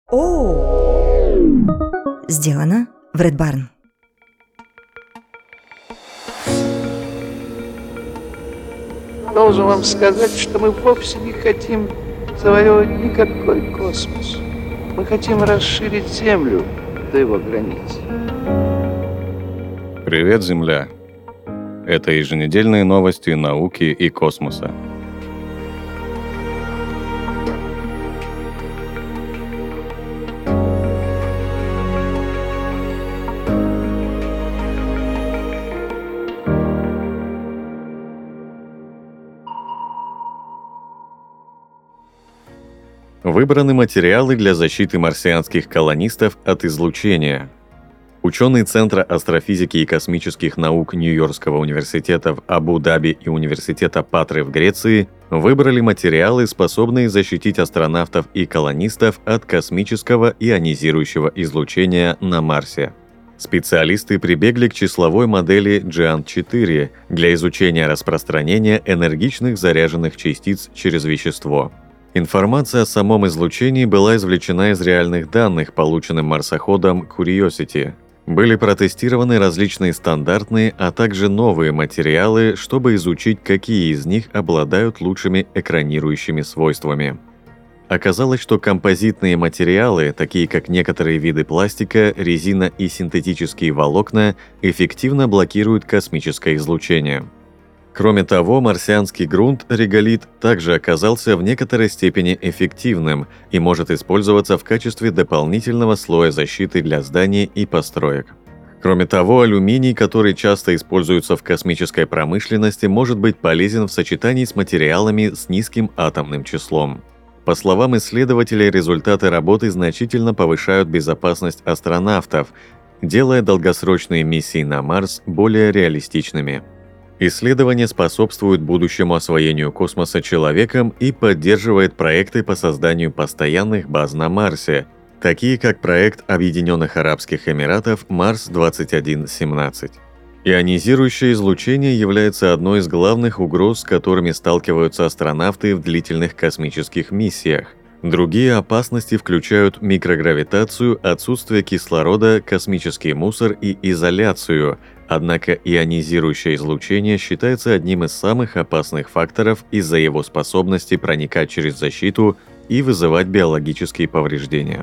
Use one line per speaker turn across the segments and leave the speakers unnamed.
Сделано в Red Barn.
Должен вам сказать, что мы вовсе не хотим завоевывать никакой космос. Мы хотим расширить Землю до его границ.
Привет, Земля! Это еженедельные новости науки и космоса. Выбраны материалы для защиты марсианских колонистов от излучения. Ученые Центра астрофизики и космических наук Нью-Йоркского университета в Абу-Даби и Университета Патры в Греции выбрали материалы, способные защитить астронавтов и колонистов от космического ионизирующего излучения на Марсе. Специалисты прибегли к числовой модели Giant-4 для изучения распространения энергичных заряженных частиц через вещество. Информация о самом излучении была извлечена из реальных данных, полученных марсоходом Curiosity. Были протестированы различные стандартные, а также новые материалы, чтобы изучить, какие из них обладают лучшими экранирующими свойствами. Оказалось, что композитные материалы, такие как некоторые виды пластика, резина и синтетические волокна, эффективно блокируют космическое излучение. Кроме того, марсианский грунт реголит также оказался в некоторой степени эффективным и может использоваться в качестве дополнительного слоя защиты для зданий и построек. Кроме того, алюминий, который часто используется в космической промышленности, может быть полезен в сочетании с материалами с низким атомным числом. По словам исследователей, результаты работы значительно повышают безопасность астронавтов, делая долгосрочные миссии на Марс более реалистичными. Исследование способствует будущему освоению космоса человеком и поддерживает проекты по созданию постоянных баз на Марсе, такие как проект Объединенных Арабских Эмиратов Марс-2117. Ионизирующее излучение является одной из главных угроз, с которыми сталкиваются астронавты в длительных космических миссиях. Другие опасности включают микрогравитацию, отсутствие кислорода, космический мусор и изоляцию, однако ионизирующее излучение считается одним из самых опасных факторов из-за его способности проникать через защиту и вызывать биологические повреждения.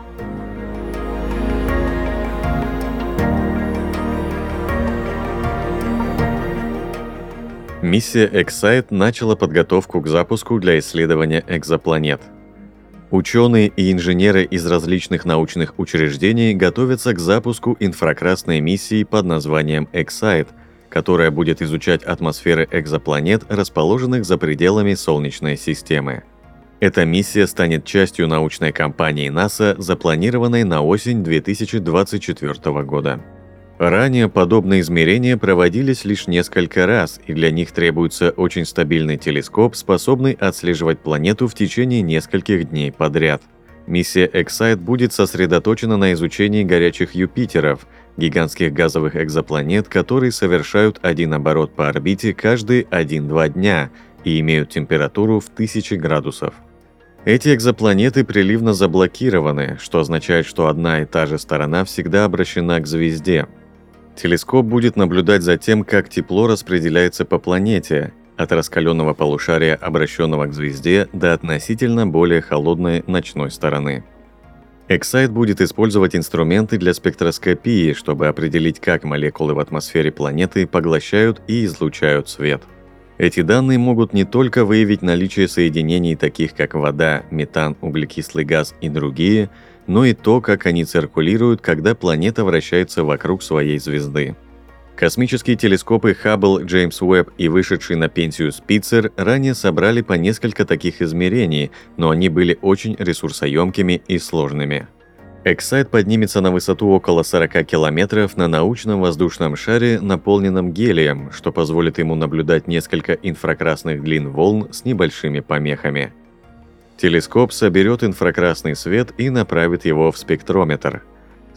Миссия ExSight начала подготовку к запуску для исследования экзопланет. Ученые и инженеры из различных научных учреждений готовятся к запуску инфракрасной миссии под названием ExSight, которая будет изучать атмосферы экзопланет, расположенных за пределами Солнечной системы. Эта миссия станет частью научной кампании НАСА, запланированной на осень 2024 года. Ранее подобные измерения проводились лишь несколько раз, и для них требуется очень стабильный телескоп, способный отслеживать планету в течение нескольких дней подряд. Миссия ExSight будет сосредоточена на изучении горячих Юпитеров, гигантских газовых экзопланет, которые совершают один оборот по орбите каждые 1-2 дня и имеют температуру в 1000 градусов. Эти экзопланеты приливно заблокированы, что означает, что одна и та же сторона всегда обращена к звезде. Телескоп будет наблюдать за тем, как тепло распределяется по планете, от раскаленного полушария, обращенного к звезде, до относительно более холодной ночной стороны. ExSight будет использовать инструменты для спектроскопии, чтобы определить, как молекулы в атмосфере планеты поглощают и излучают свет. Эти данные могут не только выявить наличие соединений, таких как вода, метан, углекислый газ и другие, но и то, как они циркулируют, когда планета вращается вокруг своей звезды. Космические телескопы Хаббл, Джеймс Уэбб и вышедший на пенсию Спитцер ранее собрали по несколько таких измерений, но они были очень ресурсоемкими и сложными. ExSight поднимется на высоту около 40 километров на научном воздушном шаре, наполненном гелием, что позволит ему наблюдать несколько инфракрасных длин волн с небольшими помехами. Телескоп соберет инфракрасный свет и направит его в спектрометр.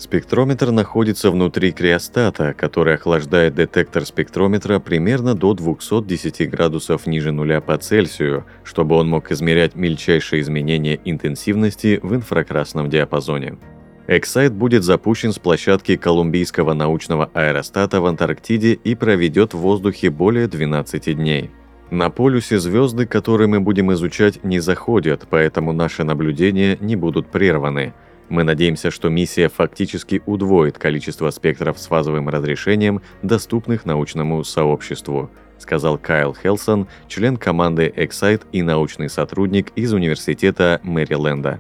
Спектрометр находится внутри криостата, который охлаждает детектор спектрометра примерно до 210 градусов ниже нуля по Цельсию, чтобы он мог измерять мельчайшие изменения интенсивности в инфракрасном диапазоне. Эксайт будет запущен с площадки Колумбийского научного аэростата в Антарктиде и проведет в воздухе более 12 дней. На полюсе звезды, которые мы будем изучать, не заходят, поэтому наши наблюдения не будут прерваны. Мы надеемся, что миссия фактически удвоит количество спектров с фазовым разрешением, доступных научному сообществу, сказал Кайл Хелсон, член команды Excite и научный сотрудник из Университета Мэриленда.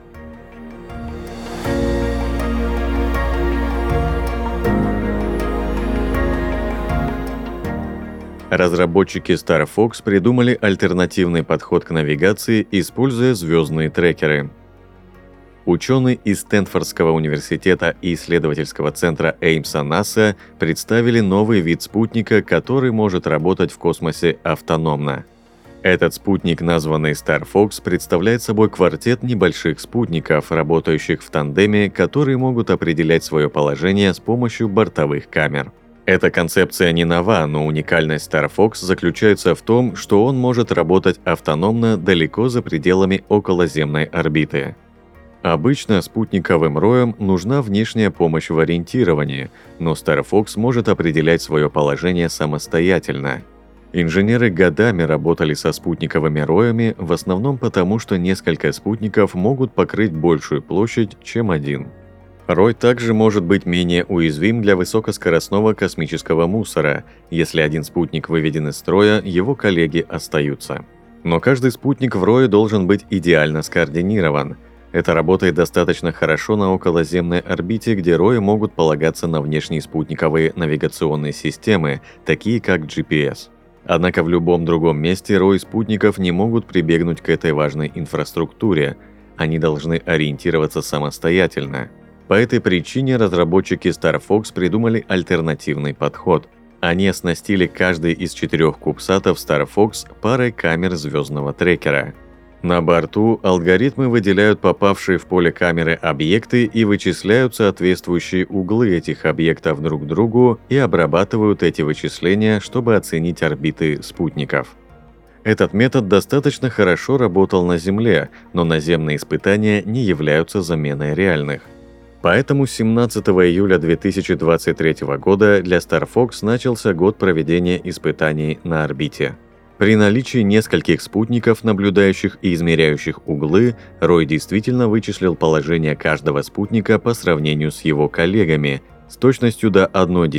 Разработчики Star Fox придумали альтернативный подход к навигации, используя звездные трекеры. Ученые из Стэнфордского университета и исследовательского центра Эймса НАСА представили новый вид спутника, который может работать в космосе автономно. Этот спутник, названный Star Fox, представляет собой квартет небольших спутников, работающих в тандеме, которые могут определять свое положение с помощью бортовых камер. Эта концепция не нова, но уникальность Star Fox заключается в том, что он может работать автономно далеко за пределами околоземной орбиты. Обычно спутниковым роям нужна внешняя помощь в ориентировании, но Star Fox может определять свое положение самостоятельно. Инженеры годами работали со спутниковыми роями, в основном потому, что несколько спутников могут покрыть большую площадь, чем один. Рой также может быть менее уязвим для высокоскоростного космического мусора. Если один спутник выведен из строя, его коллеги остаются. Но каждый спутник в рое должен быть идеально скоординирован. Это работает достаточно хорошо на околоземной орбите, где рои могут полагаться на внешние спутниковые навигационные системы, такие как GPS. Однако в любом другом месте рои спутников не могут прибегнуть к этой важной инфраструктуре. Они должны ориентироваться самостоятельно. По этой причине разработчики Star Fox придумали альтернативный подход. Они оснастили каждый из 4 кубсатов Star Fox парой камер звездного трекера. На борту алгоритмы выделяют попавшие в поле камеры объекты и вычисляют соответствующие углы этих объектов друг к другу и обрабатывают эти вычисления, чтобы оценить орбиты спутников. Этот метод достаточно хорошо работал на Земле, но наземные испытания не являются заменой реальных. Поэтому 17 июля 2023 года для Star Fox начался год проведения испытаний на орбите. При наличии нескольких спутников, наблюдающих и измеряющих углы, Рой действительно вычислил положение каждого спутника по сравнению с его коллегами с точностью до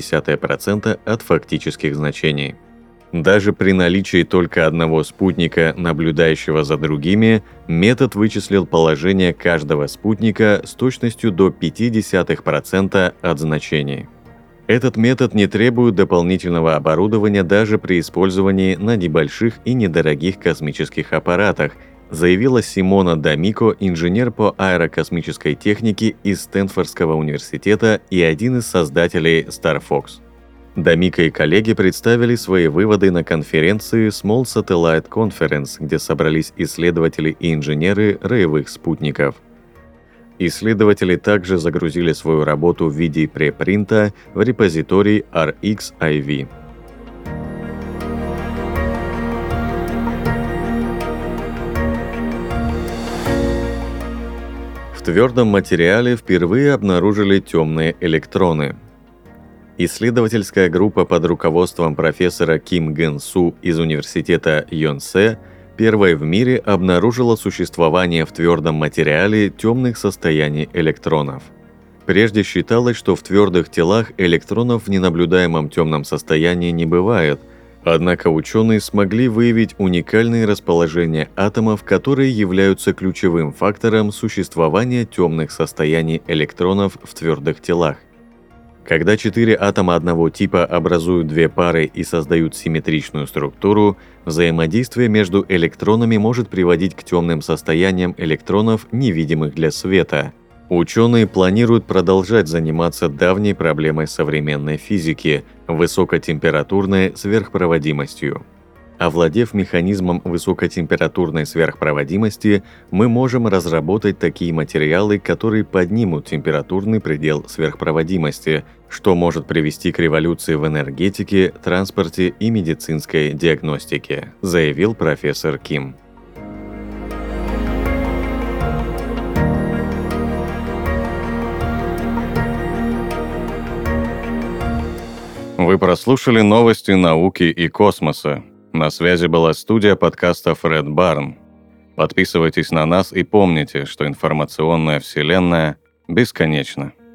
0,1% от фактических значений. Даже при наличии только одного спутника, наблюдающего за другими, метод вычислил положение каждого спутника с точностью до 0,5% от значений. Этот метод не требует дополнительного оборудования даже при использовании на небольших и недорогих космических аппаратах, заявила Симона Дамико, инженер по аэрокосмической технике из Стэнфордского университета и один из создателей Star Fox. Дамико и коллеги представили свои выводы на конференции Small Satellite Conference, где собрались исследователи и инженеры роевых спутников. Исследователи также загрузили свою работу в виде препринта в репозиторий RxIV. В твердом материале впервые обнаружили темные электроны. Исследовательская группа под руководством профессора Ким Ген Су из университета Йонсе первой в мире обнаружила существование в твердом материале темных состояний электронов. Прежде считалось, что в твердых телах электронов в ненаблюдаемом темном состоянии не бывает, однако ученые смогли выявить уникальные расположения атомов, которые являются ключевым фактором существования темных состояний электронов в твердых телах. Когда 4 атома одного типа образуют 2 пары и создают симметричную структуру, взаимодействие между электронами может приводить к темным состояниям электронов, невидимых для света. Ученые планируют продолжать заниматься давней проблемой современной физики – высокотемпературной сверхпроводимостью. Овладев механизмом высокотемпературной сверхпроводимости, мы можем разработать такие материалы, которые поднимут температурный предел сверхпроводимости, что может привести к революции в энергетике, транспорте и медицинской диагностике, заявил профессор Ким. Вы прослушали новости науки и космоса. На связи была студия подкастов Red Barn. Подписывайтесь на нас и помните, что информационная вселенная бесконечна.